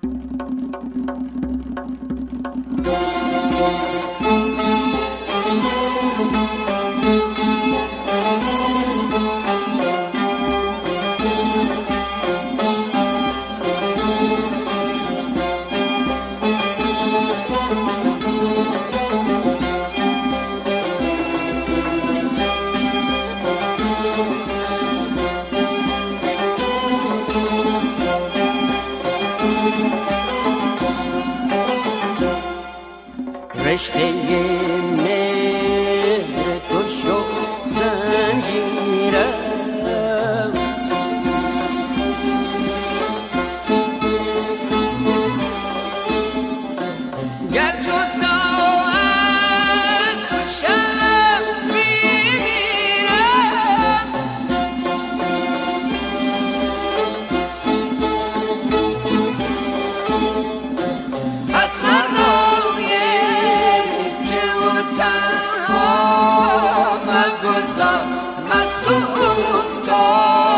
رشته مهر تو شد زنجیرم، گر جدا از تو شب میمیرم. پس من را مگذار مست و افتاد